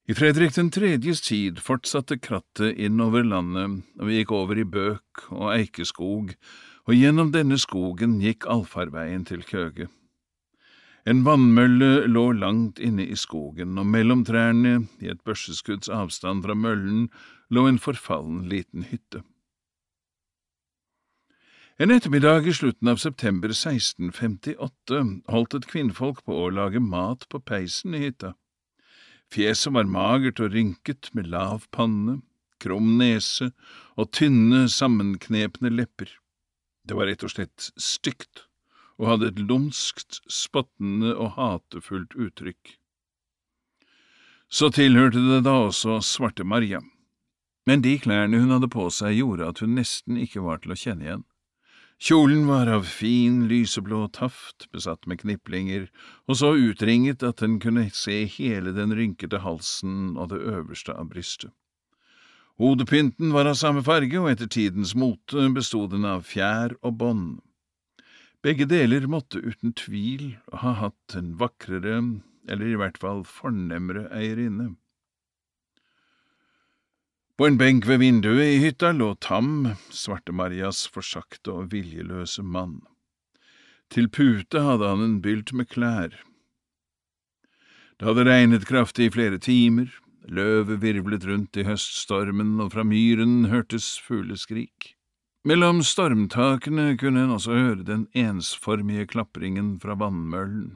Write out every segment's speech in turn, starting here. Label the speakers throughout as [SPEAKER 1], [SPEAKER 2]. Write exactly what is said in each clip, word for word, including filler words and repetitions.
[SPEAKER 1] I Fredrik den tredjes tid fortsatte krattet inn over landet, og vi gikk over i bøk og eikeskog, og gjennom denne skogen gikk allfarveien til Køge. En vannmølle lå langt inne i skogen, og mellom trærne, i et børseskudds avstand fra møllen, lå en forfallen liten hytte. En ettermiddag i slutten av september seksten femtiåtte holdt et kvinnfolk på å lage mat på peisen i hytta. Fjeset var magert og rynket med lav panne, krum nese og tynne, sammenknepne lepper. Det var rett og slett stygt, og hadde et lumskt, spottende og hatefullt uttrykk. Så tilhørte det da også Svarte Maria, men de klærne hun hadde på seg gjorde at hun nesten ikke var til å kjenne igjen. Kjolen var av fin, lyseblå taft, besatt med kniplinger, og så utringet at den kunne se hele den rynkete halsen og det øverste av brystet. Hodepynten var av samme farge, og etter tidens mote bestod den av fjær og bånd. Begge deler måtte uten tvil ha hatt en vakrere, eller i hvert fall fornemmere eierinne. På en benk ved vinduet i hytta lå Tam, Svarte Marias forsagte og viljeløse mann. Til pute hadde han en bylt med klær. Det hadde regnet kraftig i flere timer, løvet virvlet rundt i høststormen, og fra myren hørtes fugleskrik. Mellom stormtakene kunne en også høre den ensformige klappringen fra vannmøllen.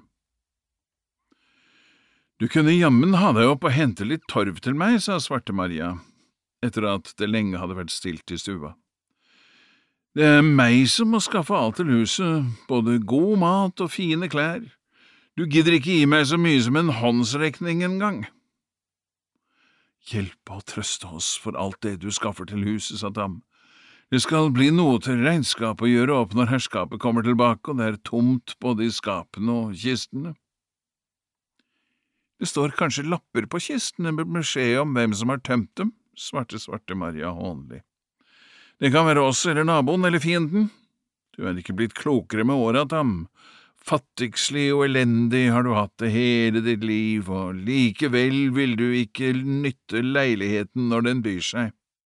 [SPEAKER 1] «Du kunne jammen ha deg opp og hente litt torv til meg», sa Svarte Maria, etter at det lenge hadde vært stilt i stua. «Det er meg som må skaffe alt til huset, både god mat og fine klær. Du gidder ikke gi meg så mye som en håndsrekning engang.» «Hjelpe og trøste oss for alt det du skaffer til huset», sa Tam. «Det skal bli noe til regnskap å gjøre opp når herskapet kommer tilbake, og det er tomt både i skapene og kistene.» «Det står kanskje lapper på kistene med beskjed om hvem som har tømt dem», svarte Svarte Maria hånlig. «Det kan være oss eller naboen eller fienden. Du er ikke blitt klokere med året, Tam. Fattigslig og elendig har du hatt det hele ditt liv, og likevel vil du ikke nytte leiligheten når den byr seg.